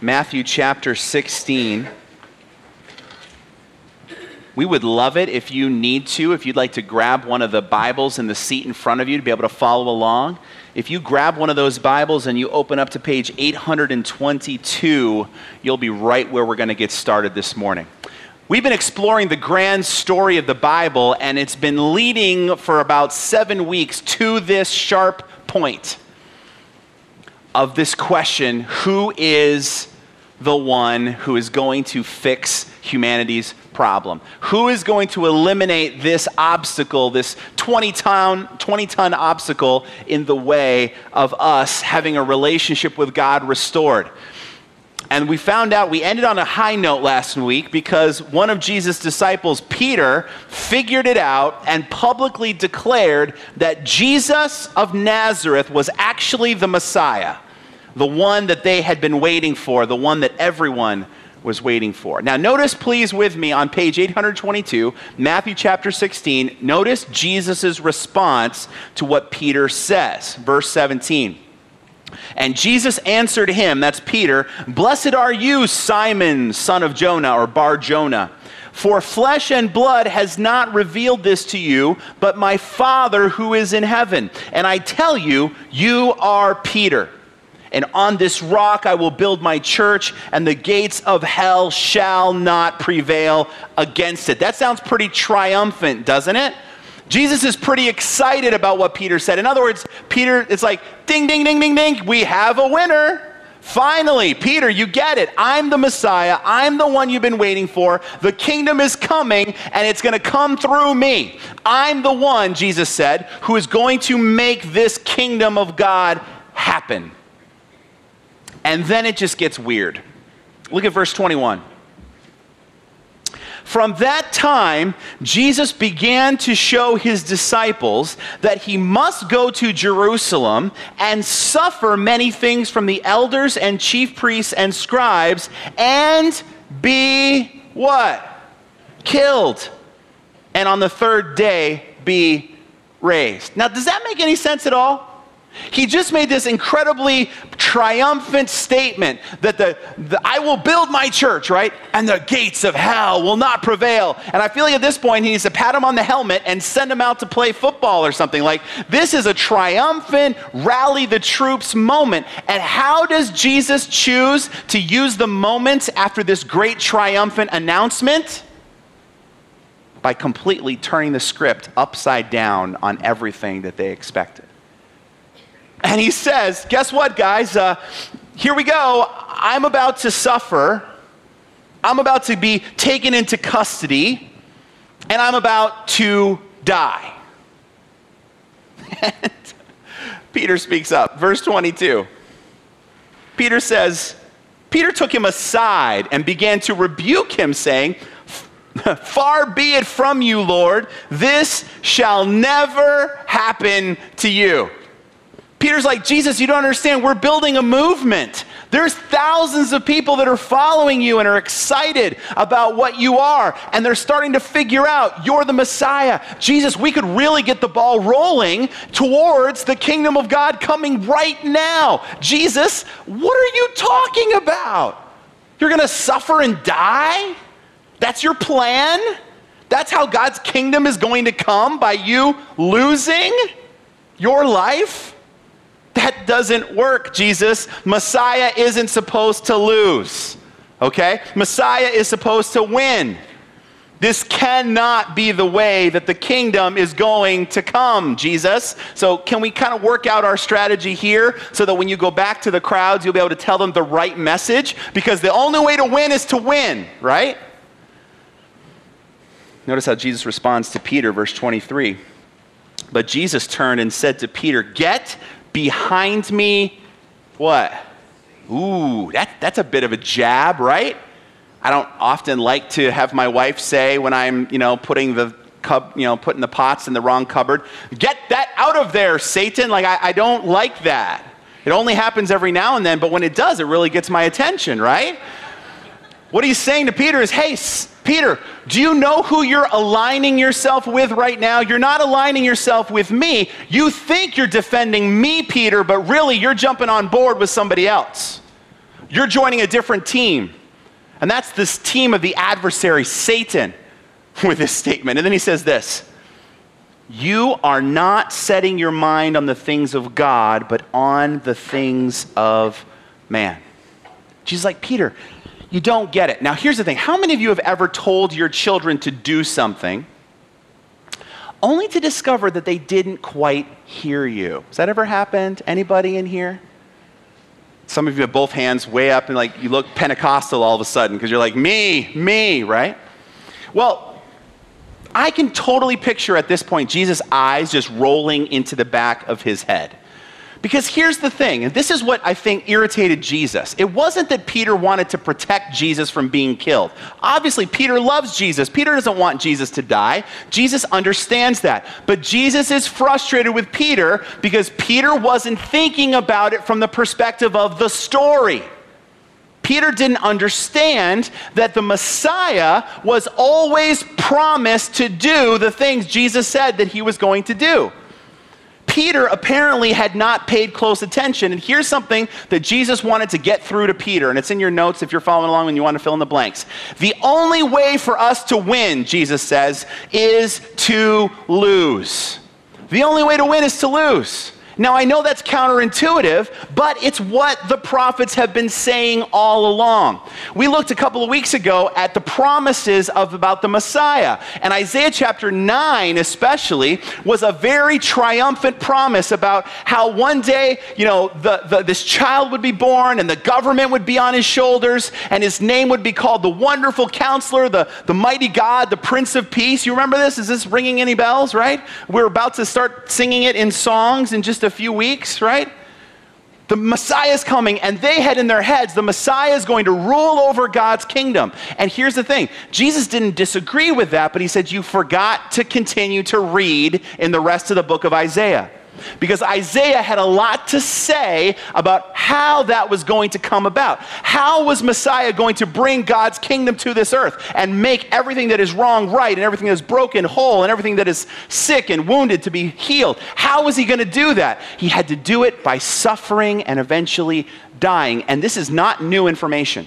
Matthew chapter 16. We would love it if you need to, if you'd like to grab one of the Bibles in the seat in front of you to be able to follow along. If you grab one of those Bibles and you open up to page 822, you'll be right where we're going to get started this morning. We've been exploring the grand story of the Bible, and it's been leading for about 7 weeks to this sharp point of this question: who is the one who is going to fix humanity's problem? Who is going to eliminate this obstacle, this 20-ton obstacle in the way of us having a relationship with God restored? And we found out, we ended on a high note last week because one of Jesus' disciples, Peter, figured it out and publicly declared that Jesus of Nazareth was actually the Messiah, the one that they had been waiting for, the one that everyone was waiting for. Now notice please with me on page 822, Matthew chapter 16, notice Jesus' response to what Peter says. Verse 17. And Jesus answered him, that's Peter, "Blessed are you, Simon, son of Jonah," or Bar Jonah, "for flesh and blood has not revealed this to you, but my Father who is in heaven. And I tell you, you are Peter. And on this rock I will build my church, and the gates of hell shall not prevail against it." That sounds pretty triumphant, doesn't it? Jesus is pretty excited about what Peter said. In other words, Peter, it's like, ding, ding, ding, ding, ding, we have a winner. Finally, Peter, you get it. I'm the Messiah. I'm the one you've been waiting for. The kingdom is coming, and it's going to come through me. I'm the one, Jesus said, who is going to make this kingdom of God happen. And then it just gets weird. Look at verse 21. From that time, Jesus began to show his disciples that he must go to Jerusalem and suffer many things from the elders and chief priests and scribes and be what? Killed. And on the third day be raised. Now, does that make any sense at all? He just made this incredibly triumphant statement that I will build my church, right? And the gates of hell will not prevail. And I feel like at this point he needs to pat him on the helmet and send him out to play football or something. Like, this is a triumphant rally the troops moment. And how does Jesus choose to use the moment after this great triumphant announcement? By completely turning the script upside down on everything that they expected. And he says, guess what, guys? Here we go. I'm about to suffer. I'm about to be taken into custody. And I'm about to die. And Peter speaks up. Verse 22. Peter says, Peter took him aside and began to rebuke him, saying, "Far be it from you, Lord. This shall never happen to you." Peter's like, Jesus, you don't understand. We're building a movement. There's thousands of people that are following you and are excited about what you are. And they're starting to figure out you're the Messiah. Jesus, we could really get the ball rolling towards the kingdom of God coming right now. Jesus, what are you talking about? You're going to suffer and die? That's your plan? That's how God's kingdom is going to come, by you losing your life? That doesn't work, Jesus. Messiah isn't supposed to lose, okay? Messiah is supposed to win. This cannot be the way that the kingdom is going to come, Jesus. So can we kind of work out our strategy here so that when you go back to the crowds, you'll be able to tell them the right message? Because the only way to win is to win, right? Notice how Jesus responds to Peter, verse 23. But Jesus turned and said to Peter, "Get behind me," what? Ooh, that's a bit of a jab, right? I don't often like to have my wife say when I'm, putting the pots in the wrong cupboard, "Get that out of there, Satan." Like, I don't like that. It only happens every now and then, but when it does, it really gets my attention, right? What he's saying to Peter is, hey, Peter, do you know who you're aligning yourself with right now? You're not aligning yourself with me. You think you're defending me, Peter, but really you're jumping on board with somebody else. You're joining a different team. And that's this team of the adversary, Satan, with this statement. And then he says this, you are not setting your mind on the things of God, but on the things of man. Jesus is like, Peter, you don't get it. Now, here's the thing. How many of you have ever told your children to do something only to discover that they didn't quite hear you? Has that ever happened? Anybody in here? Some of you have both hands way up and like you look Pentecostal all of a sudden because you're like, me, right? Well, I can totally picture at this point Jesus' eyes just rolling into the back of his head. Because here's the thing, and this is what I think irritated Jesus. It wasn't that Peter wanted to protect Jesus from being killed. Obviously, Peter loves Jesus. Peter doesn't want Jesus to die. Jesus understands that. But Jesus is frustrated with Peter because Peter wasn't thinking about it from the perspective of the story. Peter didn't understand that the Messiah was always promised to do the things Jesus said that he was going to do. Peter apparently had not paid close attention, and here's something that Jesus wanted to get through to Peter, and it's in your notes if you're following along and you want to fill in the blanks. The only way for us to win, Jesus says, is to lose. The only way to win is to lose. Now, I know that's counterintuitive, but it's what the prophets have been saying all along. We looked a couple of weeks ago at the promises about the Messiah, and Isaiah chapter 9 especially was a very triumphant promise about how one day, this child would be born and the government would be on his shoulders and his name would be called the Wonderful Counselor, the Mighty God, the Prince of Peace. You remember this? Is this ringing any bells, right? We're about to start singing it in songs in just a few weeks, right? The Messiah is coming, and they had in their heads, the Messiah is going to rule over God's kingdom. And here's the thing. Jesus didn't disagree with that, but he said, you forgot to continue to read in the rest of the book of Isaiah. Because Isaiah had a lot to say about how that was going to come about. How was Messiah going to bring God's kingdom to this earth and make everything that is wrong right and everything that is broken whole and everything that is sick and wounded to be healed? How was he going to do that? He had to do it by suffering and eventually dying. And this is not new information.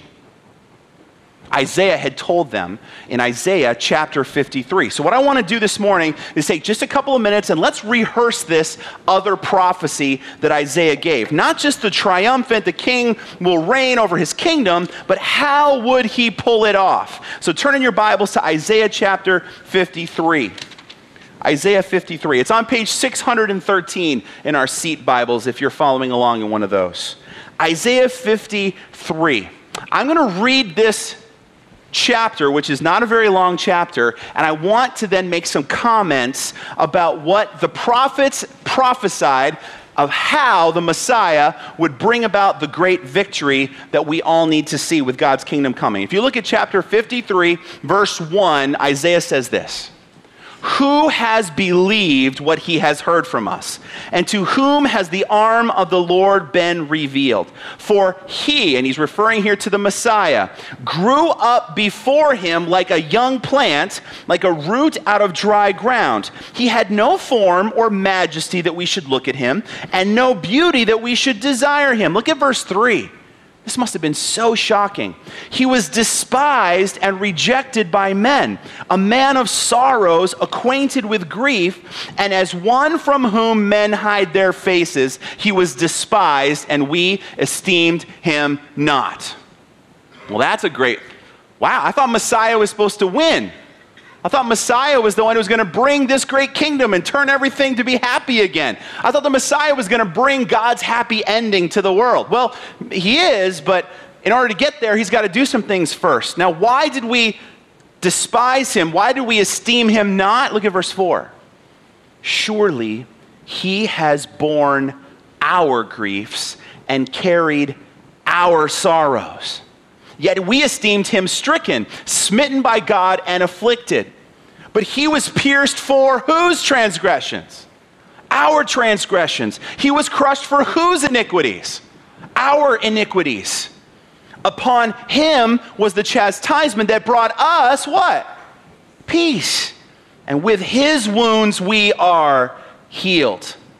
Isaiah had told them in Isaiah chapter 53. So what I want to do this morning is take just a couple of minutes and let's rehearse this other prophecy that Isaiah gave. Not just the triumphant, the king will reign over his kingdom, but how would he pull it off? So turn in your Bibles to Isaiah chapter 53. Isaiah 53. It's on page 613 in our seat Bibles if you're following along in one of those. Isaiah 53. I'm going to read this chapter, which is not a very long chapter, and I want to then make some comments about what the prophets prophesied of how the Messiah would bring about the great victory that we all need to see with God's kingdom coming. If you look at chapter 53, verse 1, Isaiah says this, who has believed what he has heard from us? And to whom has the arm of the Lord been revealed? For he, and he's referring here to the Messiah, grew up before him like a young plant, like a root out of dry ground. He had no form or majesty that we should look at him, and no beauty that we should desire him. Look at verse 3. This must have been so shocking. He was despised and rejected by men, a man of sorrows, acquainted with grief, and as one from whom men hide their faces, he was despised, and we esteemed him not. Well, that's a great, wow, I thought Messiah was supposed to win. I thought Messiah was the one who was going to bring this great kingdom and turn everything to be happy again. I thought the Messiah was going to bring God's happy ending to the world. Well, he is, but in order to get there, he's got to do some things first. Now, why did we despise him? Why did we esteem him not? Look at verse 4. Surely he has borne our griefs and carried our sorrows. Yet we esteemed him stricken, smitten by God, and afflicted. But he was pierced for whose transgressions? Our transgressions. He was crushed for whose iniquities? Our iniquities. Upon him was the chastisement that brought us what? Peace. And with his wounds we are healed.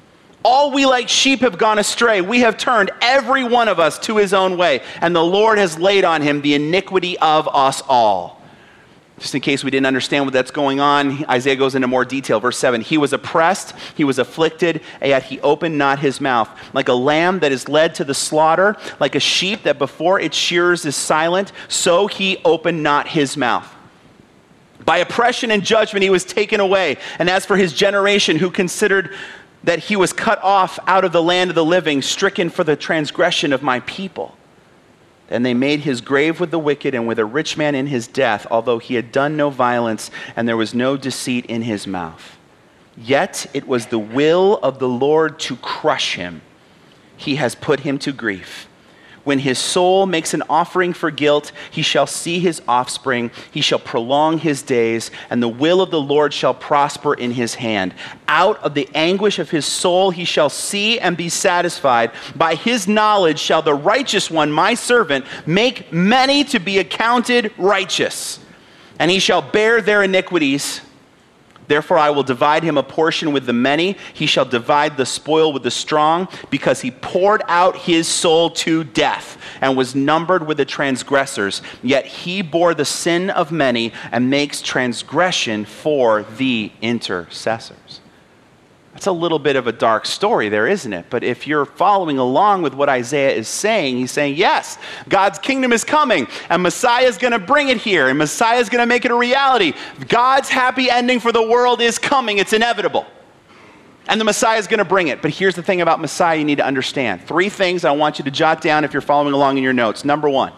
all we like sheep have gone astray. We have turned every one of us to his own way, and the Lord has laid on him the iniquity of us all. Just in case we didn't understand what that's going on, Isaiah goes into more detail. Verse 7, he was oppressed, he was afflicted, and yet he opened not his mouth. Like a lamb that is led to the slaughter, like a sheep that before its shearers is silent, so he opened not his mouth. By oppression and judgment he was taken away. And as for his generation, who considered that he was cut off out of the land of the living, stricken for the transgression of my people. And they made his grave with the wicked and with a rich man in his death, although he had done no violence and there was no deceit in his mouth. Yet it was the will of the Lord to crush him. He has put him to grief. When his soul makes an offering for guilt, he shall see his offspring. He shall prolong his days, and the will of the Lord shall prosper in his hand. Out of the anguish of his soul he shall see and be satisfied. By his knowledge shall the righteous one, my servant, make many to be accounted righteous. And he shall bear their iniquities. Therefore I will divide him a portion with the many. He shall divide the spoil with the strong, because he poured out his soul to death and was numbered with the transgressors. Yet he bore the sin of many and makes transgression for the intercessors. That's a little bit of a dark story there, isn't it? But if you're following along with what Isaiah is saying, he's saying, yes, God's kingdom is coming, and Messiah is going to bring it here, and Messiah is going to make it a reality. God's happy ending for the world is coming. It's inevitable. And the Messiah is going to bring it. But here's the thing about Messiah you need to understand. 3 things I want you to jot down if you're following along in your notes. Number 1,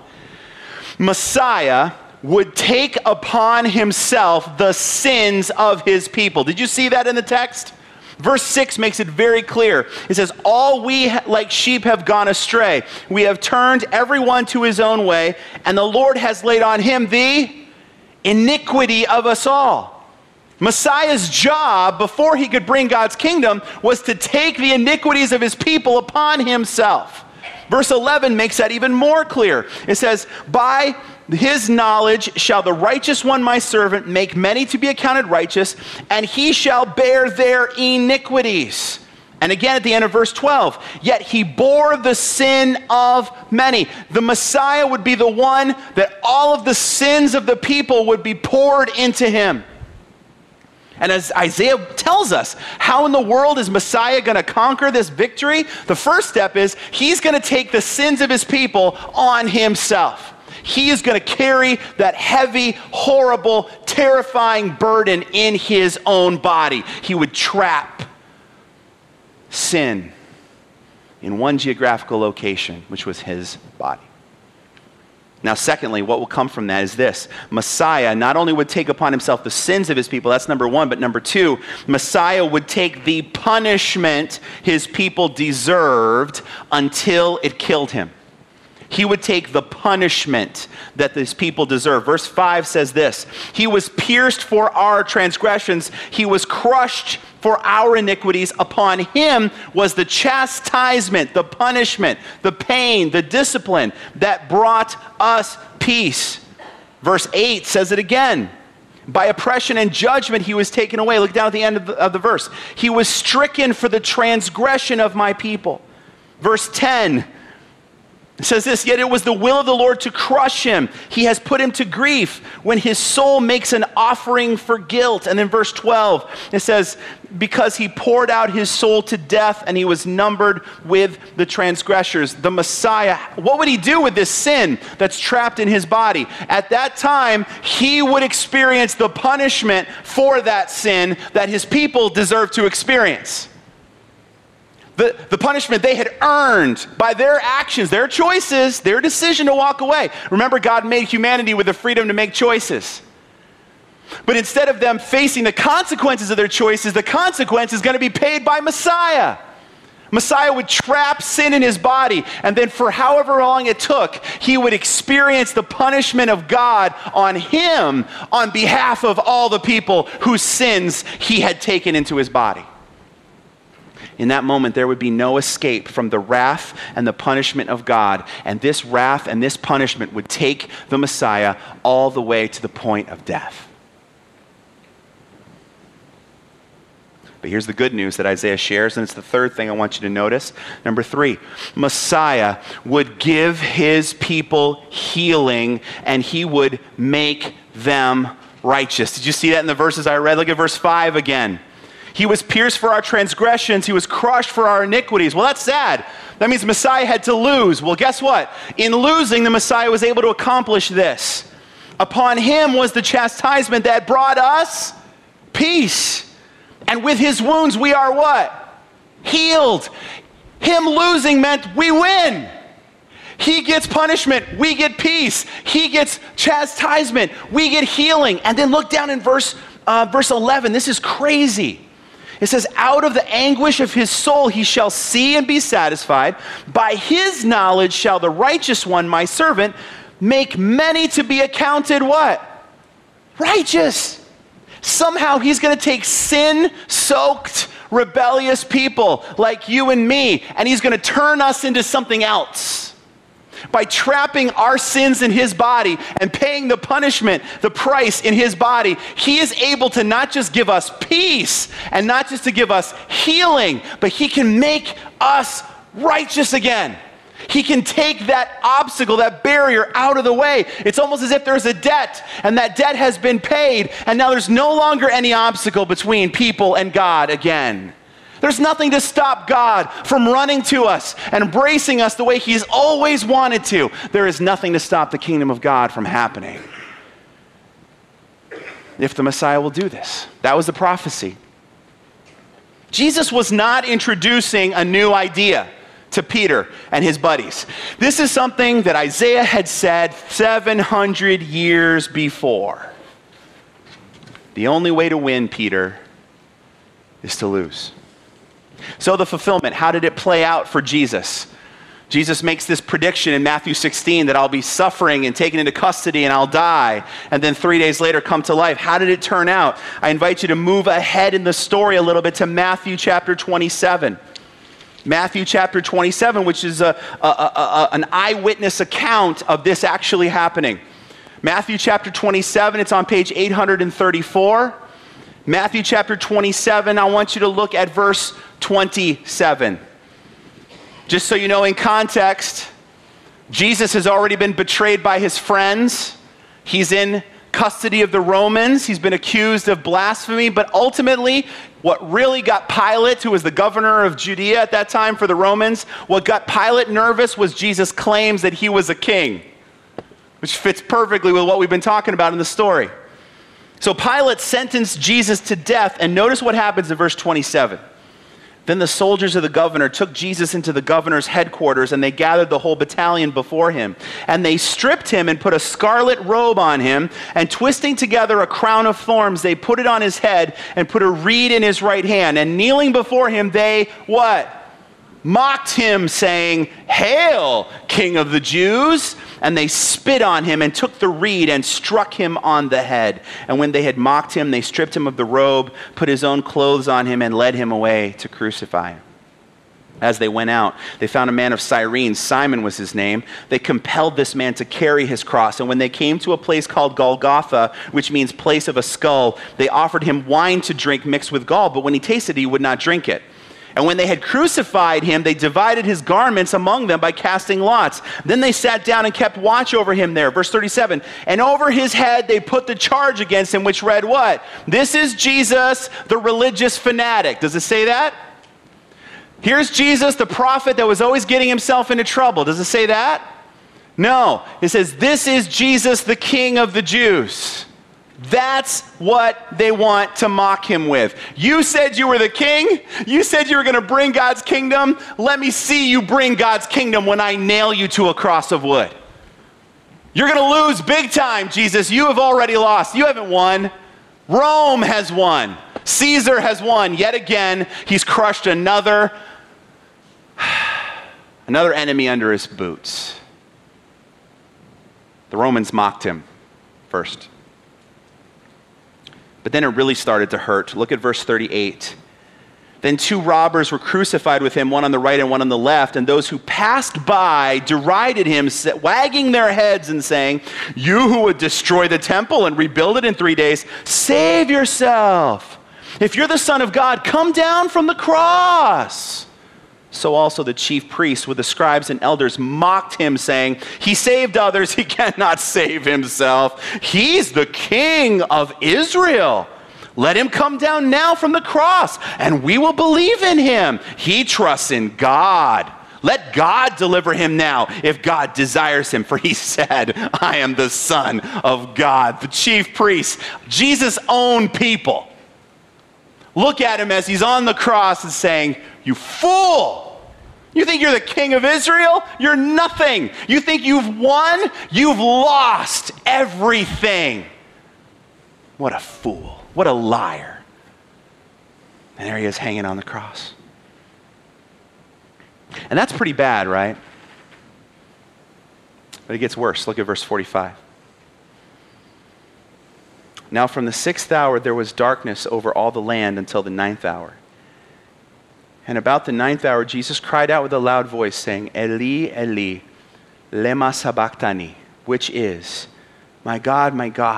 Messiah would take upon himself the sins of his people. Did you see that in the text? Verse 6 makes it very clear. It says, all we like sheep have gone astray. We have turned everyone to his own way, and the Lord has laid on him the iniquity of us all. Messiah's job, before he could bring God's kingdom, was to take the iniquities of his people upon himself. Verse 11 makes that even more clear. It says, by his knowledge shall the righteous one, my servant, make many to be accounted righteous, and he shall bear their iniquities. And again at the end of verse 12, yet he bore the sin of many. The Messiah would be the one that all of the sins of the people would be poured into him. And as Isaiah tells us, how in the world is Messiah going to conquer this victory? The first step is he's going to take the sins of his people on himself. He is going to carry that heavy, horrible, terrifying burden in his own body. He would trap sin in one geographical location, which was his body. Now, secondly, what will come from that is this. Messiah not only would take upon himself the sins of his people, that's number 1, but number 2, Messiah would take the punishment his people deserved until it killed him. He would take the punishment that these people deserve. Verse 5 says this, he was pierced for our transgressions, he was crushed for our iniquities. Upon him was the chastisement, the punishment, the pain, the discipline that brought us peace. Verse 8 says it again. By oppression and judgment he was taken away. Look down at the end of the verse. He was stricken for the transgression of my people. Verse 10 it says this, yet it was the will of the Lord to crush him. He has put him to grief when his soul makes an offering for guilt. And then verse 12, it says, because he poured out his soul to death and he was numbered with the transgressors. The Messiah, what would he do with this sin that's trapped in his body? At that time, he would experience the punishment for that sin that his people deserve to experience. The punishment they had earned by their actions, their choices, their decision to walk away. Remember, God made humanity with the freedom to make choices. But instead of them facing the consequences of their choices, the consequence is going to be paid by Messiah. Messiah would trap sin in his body, and then for however long it took, he would experience the punishment of God on him on behalf of all the people whose sins he had taken into his body. In that moment, there would be no escape from the wrath and the punishment of God. And this wrath and this punishment would take the Messiah all the way to the point of death. But here's the good news that Isaiah shares, and it's the third thing I want you to notice. Number 3, Messiah would give his people healing, and he would make them righteous. Did you see that in the verses I read? Look at verse 5 again. He was pierced for our transgressions. He was crushed for our iniquities. Well, that's sad. That means Messiah had to lose. Well, guess what? In losing, the Messiah was able to accomplish this. Upon him was the chastisement that brought us peace. And with his wounds, we are what? Healed. Him losing meant we win. He gets punishment. We get peace. He gets chastisement. We get healing. And then look down in verse 11. This is crazy. It says, out of the anguish of his soul he shall see and be satisfied. By his knowledge shall the righteous one, my servant, make many to be accounted what? Righteous. Somehow he's going to take sin-soaked, rebellious people like you and me, and he's going to turn us into something else. By trapping our sins in his body and paying the punishment, the price in his body, he is able to not just give us peace and not just to give us healing, but he can make us righteous again. He can take that obstacle, that barrier out of the way. It's almost as if there's a debt, and that debt has been paid, and now there's no longer any obstacle between people and God again. There's nothing to stop God from running to us and embracing us the way he's always wanted to. There is nothing to stop the kingdom of God from happening. If the Messiah will do this. That was the prophecy. Jesus was not introducing a new idea to Peter and his buddies. This is something that Isaiah had said 700 years before. The only way to win, Peter, is to lose. So the fulfillment, how did it play out for Jesus? Jesus makes this prediction in Matthew 16 that I'll be suffering and taken into custody and I'll die, and then 3 days later come to life. How did it turn out? I invite you to move ahead in the story a little bit to Matthew chapter 27. Matthew chapter 27, which is an eyewitness account of this actually happening. Matthew chapter 27, it's on page 834. Matthew chapter 27, I want you to look at verse 27. Just so you know, in context, Jesus has already been betrayed by his friends. He's in custody of the Romans. He's been accused of blasphemy, but ultimately, what really got Pilate, who was the governor of Judea at that time for the Romans, what got Pilate nervous was Jesus' claims that he was a king, which fits perfectly with what we've been talking about in the story. So Pilate sentenced Jesus to death, and notice what happens in verse 27. Then the soldiers of the governor took Jesus into the governor's headquarters, and they gathered the whole battalion before him. And they stripped him and put a scarlet robe on him, and twisting together a crown of thorns, they put it on his head and put a reed in his right hand. And kneeling before him, they, what? Mocked him, saying, "Hail, King of the Jews!" And they spit on him and took the reed and struck him on the head. And when they had mocked him, they stripped him of the robe, put his own clothes on him, and led him away to crucify him. As they went out, they found a man of Cyrene. Simon was his name. They compelled this man to carry his cross. And when they came to a place called Golgotha, which means place of a skull, they offered him wine to drink mixed with gall. But when he tasted it, he would not drink it. And when they had crucified him, they divided his garments among them by casting lots. Then they sat down and kept watch over him there. Verse 37, and over his head they put the charge against him, which read what? This is Jesus, the religious fanatic. Does it say that? Here's Jesus, the prophet that was always getting himself into trouble. Does it say that? No. It says, this is Jesus, the King of the Jews. That's what they want to mock him with. You said you were the king. You said you were going to bring God's kingdom. Let me see you bring God's kingdom when I nail you to a cross of wood. You're going to lose big time, Jesus. You have already lost. You haven't won. Rome has won. Caesar has won. Yet again, he's crushed another enemy under his boots. The Romans mocked him first. But then it really started to hurt. Look at verse 38. Then 2 robbers were crucified with him, one on the right and one on the left. And those who passed by derided him, wagging their heads and saying, "You who would destroy the temple and rebuild it in 3 days, save yourself. If you're the Son of God, come down from the cross." So also the chief priests with the scribes and elders mocked him, saying, "He saved others, he cannot save himself. He's the King of Israel. Let him come down now from the cross, and we will believe in him. He trusts in God. Let God deliver him now, if God desires him, for he said, 'I am the Son of God.'" The chief priests, Jesus' own people, look at him as he's on the cross and saying, "You fool! You think you're the King of Israel? You're nothing. You think you've won? You've lost everything. What a fool. What a liar." And there he is hanging on the cross. And that's pretty bad, right? But it gets worse. Look at verse 45. "Now from the 6th hour there was darkness over all the land until the 9th hour. And about the 9th hour Jesus cried out with a loud voice, saying, 'Eli, Eli, lema sabachthani,' which is, 'My God,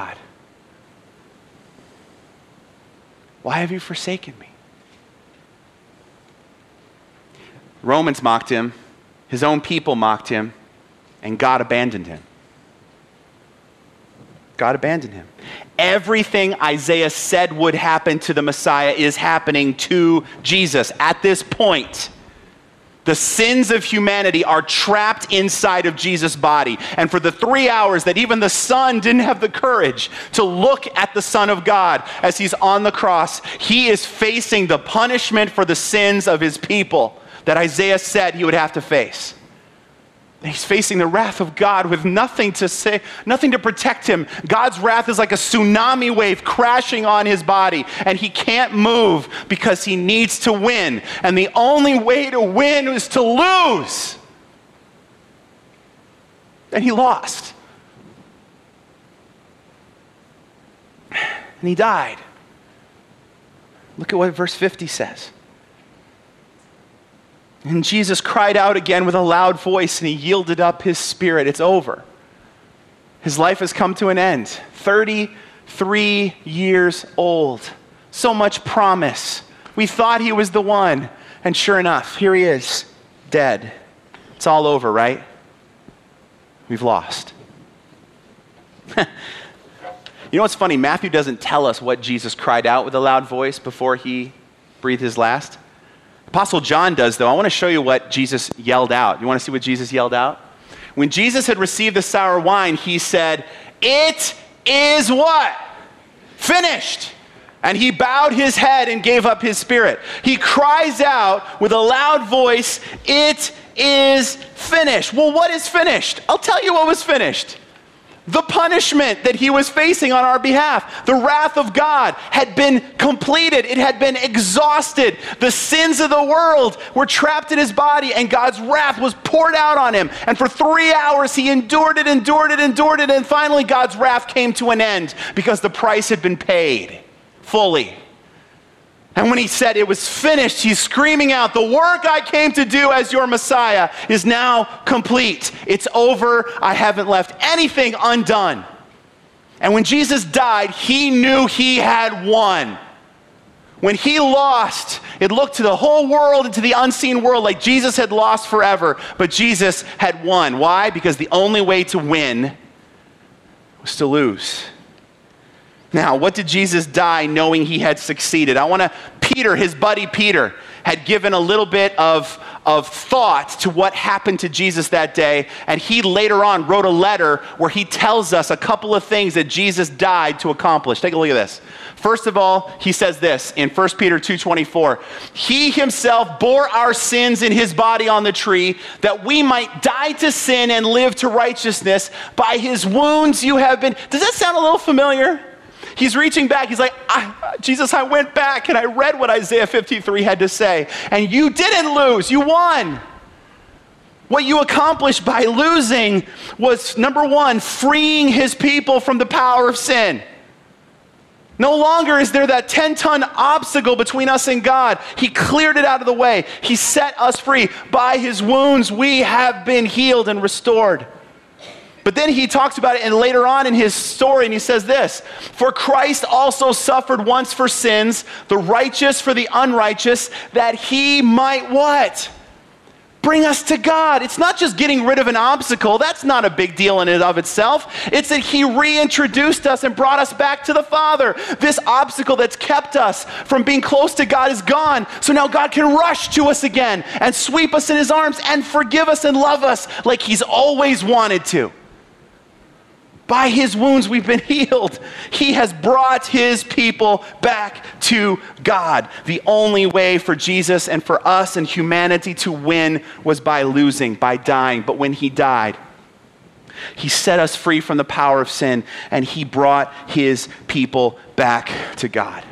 why have you forsaken me?'" Romans mocked him, his own people mocked him, and God abandoned him. God abandoned him. Everything Isaiah said would happen to the Messiah is happening to Jesus at this point. The sins of humanity are trapped inside of Jesus' body. And for the 3 hours that even the Son didn't have the courage to look at the Son of God as he's on the cross, he is facing the punishment for the sins of his people that Isaiah said he would have to face. He's facing the wrath of God with nothing to say, nothing to protect him. God's wrath is like a tsunami wave crashing on his body, and he can't move because he needs to win. And the only way to win is to lose. And he lost. And he died. Look at what verse 50 says. "And Jesus cried out again with a loud voice, and he yielded up his spirit." It's over. His life has come to an end. 33 years old. So much promise. We thought he was the one. And sure enough, here he is, dead. It's all over, right? We've lost. You know what's funny? Matthew doesn't tell us what Jesus cried out with a loud voice before he breathed his last. Apostle John does, though. I want to show you what Jesus yelled out. You want to see what Jesus yelled out? When Jesus had received the sour wine, he said, "It is" what? "Finished." And he bowed his head and gave up his spirit. He cries out with a loud voice, "It is finished." Well, what is finished? I'll tell you what was finished. The punishment that he was facing on our behalf, the wrath of God, had been completed. It had been exhausted. The sins of the world were trapped in his body, and God's wrath was poured out on him. And for 3 hours, he endured it, and finally God's wrath came to an end because the price had been paid fully. And when he said it was finished, he's screaming out, "The work I came to do as your Messiah is now complete. It's over. I haven't left anything undone." And when Jesus died, he knew he had won. When he lost, it looked to the whole world and to the unseen world like Jesus had lost forever, but Jesus had won. Why? Because the only way to win was to lose. Now, what did Jesus die knowing he had succeeded? Peter, his buddy Peter, had given a little bit of thought to what happened to Jesus that day, and he later on wrote a letter where he tells us a couple of things that Jesus died to accomplish. Take a look at this. First of all, he says this in 1 Peter 2:24, "He himself bore our sins in his body on the tree, that we might die to sin and live to righteousness. By his wounds you have been..." Does that sound a little familiar? He's reaching back. He's like, Jesus, I went back and I read what Isaiah 53 had to say. And you didn't lose. You won. What you accomplished by losing was, number one, freeing his people from the power of sin. No longer is there that 10-ton obstacle between us and God. He cleared it out of the way. He set us free. By his wounds, we have been healed and restored. But then he talks about it and later on in his story, and he says this, "For Christ also suffered once for sins, the righteous for the unrighteous, that he might" what? Bring us to God. It's not just getting rid of an obstacle. That's not a big deal in and of itself. It's that he reintroduced us and brought us back to the Father. This obstacle that's kept us from being close to God is gone. So now God can rush to us again and sweep us in his arms and forgive us and love us like he's always wanted to. By his wounds we've been healed. He has brought his people back to God. The only way for Jesus and for us and humanity to win was by losing, by dying. But when he died, he set us free from the power of sin, and he brought his people back to God.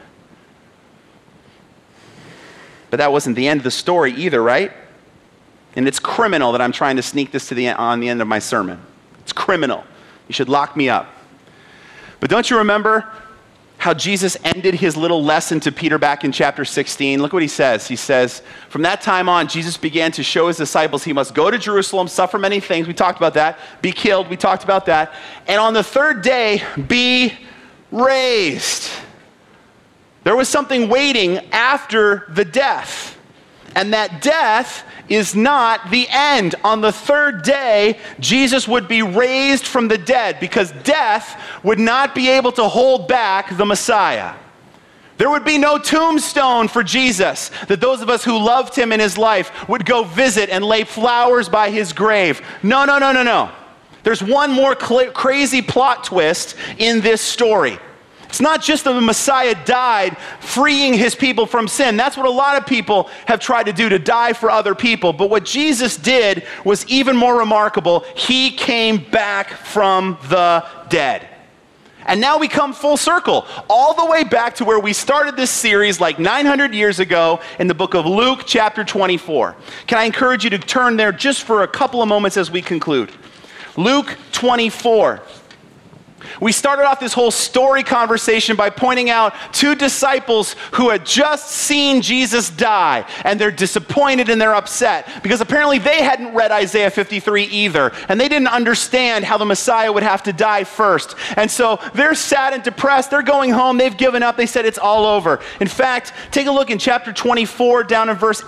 But that wasn't the end of the story either, right? And it's criminal that I'm trying to sneak this to on the end of my sermon. It's criminal. You should lock me up. But don't you remember how Jesus ended his little lesson to Peter back in chapter 16? Look what he says. He says, "From that time on, Jesus began to show his disciples he must go to Jerusalem, suffer many things." We talked about that. Be killed. We talked about that. "And on the third day, be raised." There was something waiting after the death. And that death is not the end. On the third day, Jesus would be raised from the dead because death would not be able to hold back the Messiah. There would be no tombstone for Jesus that those of us who loved him in his life would go visit and lay flowers by his grave. No, no, no, no, no. There's one more crazy plot twist in this story. It's not just that the Messiah died freeing his people from sin. That's what a lot of people have tried to do, to die for other people. But what Jesus did was even more remarkable. He came back from the dead. And now we come full circle, all the way back to where we started this series like 900 years ago in the book of Luke chapter 24. Can I encourage you to turn there just for a couple of moments as we conclude? Luke 24. We started off this whole story conversation by pointing out two disciples who had just seen Jesus die, and they're disappointed and they're upset because apparently they hadn't read Isaiah 53 either, and they didn't understand how the Messiah would have to die first. And so they're sad and depressed. They're going home. They've given up. They said it's all over. In fact, take a look in chapter 24 down in verse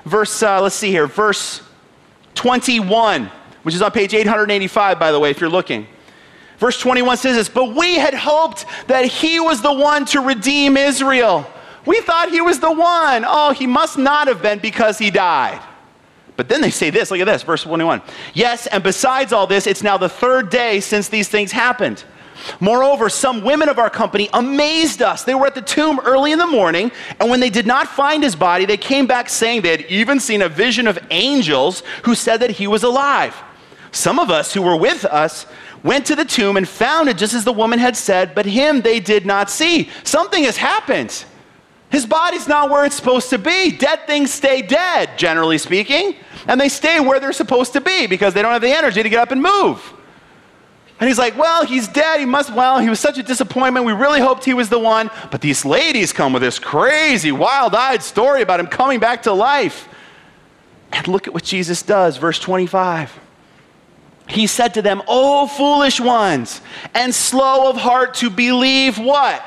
21, which is on page 885, by the way, if you're looking. Verse 21 says this, "But we had hoped that he was the one to redeem Israel." We thought he was the one. Oh, he must not have been because he died. But then they say this, look at this, verse 21. "Yes, and besides all this, it's now the third day since these things happened. Moreover, some women of our company amazed us. They were at the tomb early in the morning, and when they did not find his body, they came back saying they had even seen a vision of angels who said that he was alive. Some of us who were with us went to the tomb and found it just as the woman had said, but him they did not see." Something has happened. His body's not where it's supposed to be. Dead things stay dead, generally speaking, and they stay where they're supposed to be because they don't have the energy to get up and move. And he's like, well, he's dead. He was such a disappointment. We really hoped he was the one. But these ladies come with this crazy, wild-eyed story about him coming back to life. And look at what Jesus does, verse 25. He said to them, "O foolish ones, and slow of heart to believe" what?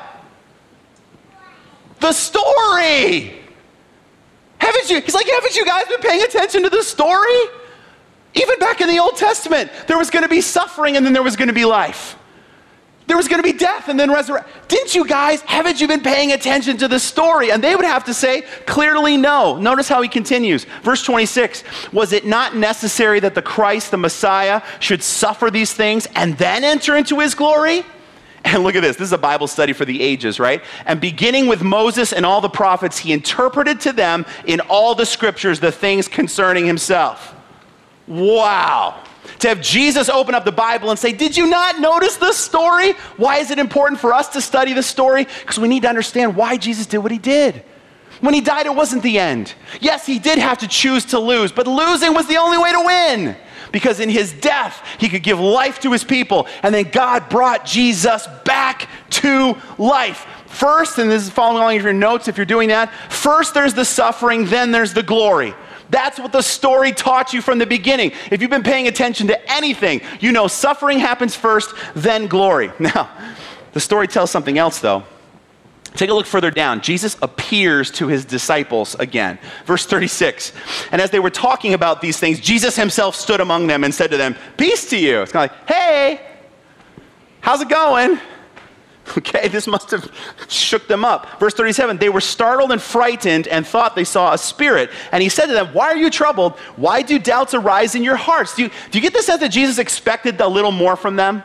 The story. Haven't you guys been paying attention to the story? Even back in the Old Testament, there was going to be suffering and then there was going to be life. There was going to be death and then resurrection. Haven't you been paying attention to the story? And they would have to say, clearly no. Notice how he continues. Verse 26, "Was it not necessary that the Christ, the Messiah, should suffer these things and then enter into his glory?" And look at this. This is a Bible study for the ages, right? "And beginning with Moses and all the prophets, he interpreted to them in all the scriptures the things concerning himself." Wow. To have Jesus open up the Bible and say, did you not notice this story? Why is it important for us to study this story? Because we need to understand why Jesus did what he did. When he died, it wasn't the end. Yes, he did have to choose to lose, but losing was the only way to win. Because in his death, he could give life to his people, and then God brought Jesus back to life. First, and this is following along in your notes if you're doing that, first there's the suffering, then there's the glory. That's what the story taught you from the beginning. If you've been paying attention to anything, you know suffering happens first, then glory. Now, the story tells something else, though. Take a look further down. Jesus appears to his disciples again. Verse 36. And as they were talking about these things, Jesus himself stood among them and said to them, "Peace to you." It's kind of like, "Hey, how's it going?" Okay, this must have shook them up. Verse 37, they were startled and frightened and thought they saw a spirit. And he said to them, "Why are you troubled? Why do doubts arise in your hearts?" Do you get the sense that Jesus expected a little more from them?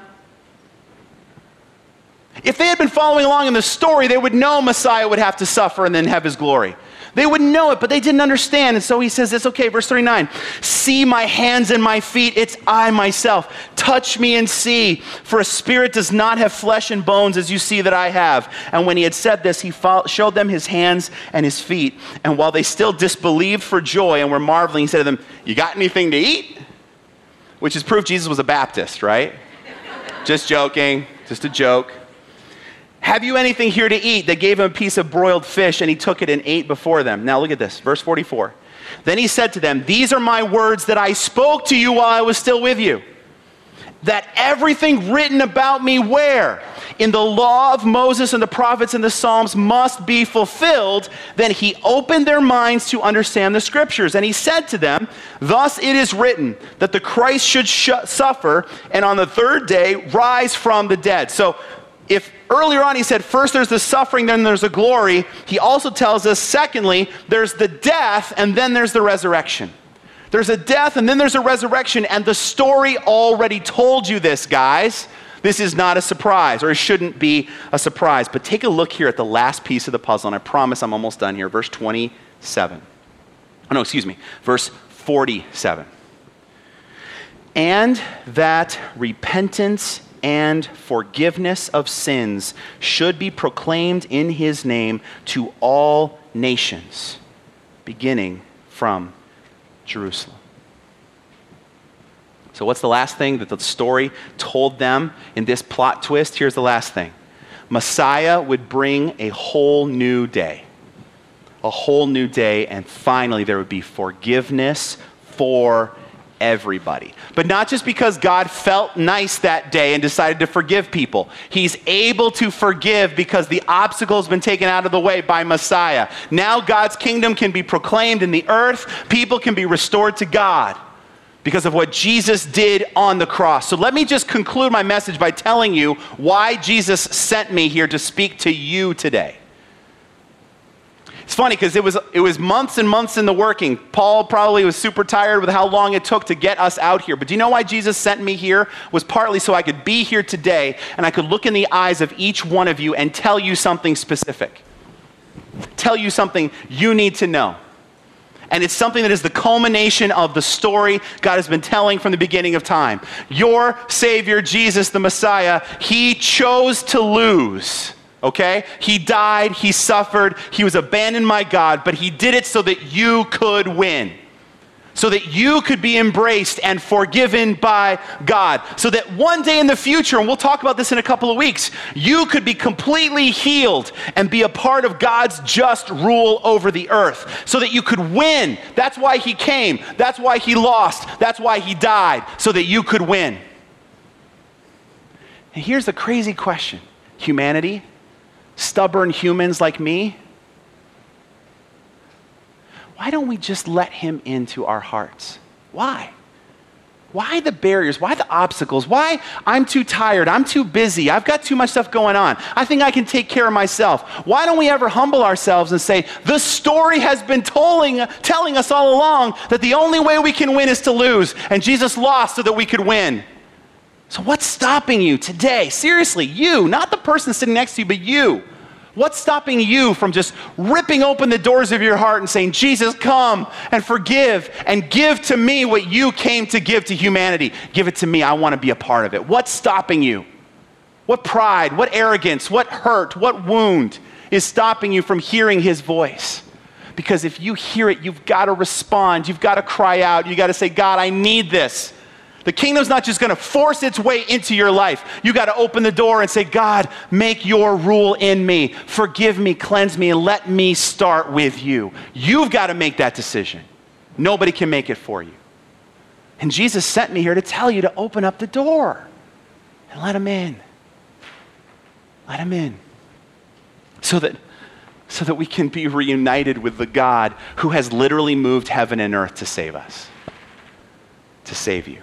If they had been following along in the story, they would know Messiah would have to suffer and then have his glory. They would know it, but they didn't understand. And so he says, it's okay, verse 39. "See my hands and my feet, it's I myself. Touch me and see, for a spirit does not have flesh and bones as you see that I have." And when he had said this, he showed them his hands and his feet. And while they still disbelieved for joy and were marveling, he said to them, "You got anything to eat?" Which is proof Jesus was a Baptist, right? Just joking, just a joke. "Have you anything here to eat?" They gave him a piece of broiled fish, and he took it and ate before them. Now look at this, verse 44. "Then he said to them, 'These are my words that I spoke to you while I was still with you, that everything written about me where? In the law of Moses and the prophets and the Psalms must be fulfilled.' Then he opened their minds to understand the scriptures. And he said to them, 'Thus it is written, that the Christ should suffer, and on the third day rise from the dead.'" So if earlier on he said first there's the suffering, then there's the glory, he also tells us secondly, there's the death and then there's the resurrection. There's a death and then there's a resurrection, and the story already told you this, guys. This is not a surprise, or it shouldn't be a surprise. But take a look here at the last piece of the puzzle, and I promise I'm almost done here. Verse 27. Oh, no, excuse me. Verse 47. "And that repentance and forgiveness of sins should be proclaimed in his name to all nations, beginning from Jerusalem." So what's the last thing that the story told them in this plot twist? Here's the last thing. Messiah would bring a whole new day. A whole new day, and finally there would be forgiveness for everybody. But not just because God felt nice that day and decided to forgive people. He's able to forgive because the obstacle has been taken out of the way by Messiah. Now God's kingdom can be proclaimed in the earth. People can be restored to God because of what Jesus did on the cross. So let me just conclude my message by telling you why Jesus sent me here to speak to you today. It's funny because it was months and months in the working. Paul probably was super tired with how long it took to get us out here. But do you know why Jesus sent me here? Was partly so I could be here today and I could look in the eyes of each one of you and tell you something specific. Tell you something you need to know. And it's something that is the culmination of the story God has been telling from the beginning of time. Your Savior, Jesus the Messiah, he chose to lose. Okay? He died, he suffered, he was abandoned by God, but he did it so that you could win. So that you could be embraced and forgiven by God. So that one day in the future, and we'll talk about this in a couple of weeks, you could be completely healed and be a part of God's just rule over the earth. So that you could win. That's why he came. That's why he lost. That's why he died. So that you could win. And here's the crazy question. Humanity, stubborn humans like me, why don't we just let him into our hearts? Why? Why the barriers? Why the obstacles? Why I'm too tired? I'm too busy. I've got too much stuff going on. I think I can take care of myself. Why don't we ever humble ourselves and say, the story has been telling us all along that the only way we can win is to lose, and Jesus lost so that we could win. So what's stopping you today? Seriously, you, not the person sitting next to you, but you. What's stopping you from just ripping open the doors of your heart and saying, Jesus, come and forgive and give to me what you came to give to humanity. Give it to me. I want to be a part of it. What's stopping you? What pride, what arrogance, what hurt, what wound is stopping you from hearing his voice? Because if you hear it, you've got to respond. You've got to cry out. You've got to say, God, I need this. The kingdom's not just going to force its way into your life. You got to open the door and say, God, make your rule in me. Forgive me, cleanse me, and let me start with you. You've got to make that decision. Nobody can make it for you. And Jesus sent me here to tell you to open up the door and let him in. Let him in. So that we can be reunited with the God who has literally moved heaven and earth to save us, to save you.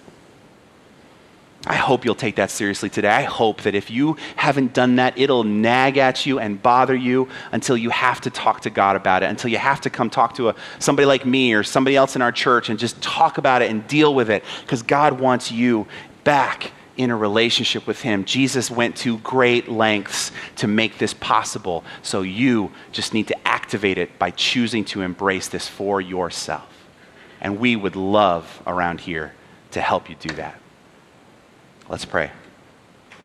I hope you'll take that seriously today. I hope that if you haven't done that, it'll nag at you and bother you until you have to talk to God about it, until you have to come talk to somebody like me or somebody else in our church and just talk about it and deal with it, because God wants you back in a relationship with him. Jesus went to great lengths to make this possible, so you just need to activate it by choosing to embrace this for yourself. And we would love around here to help you do that. Let's pray.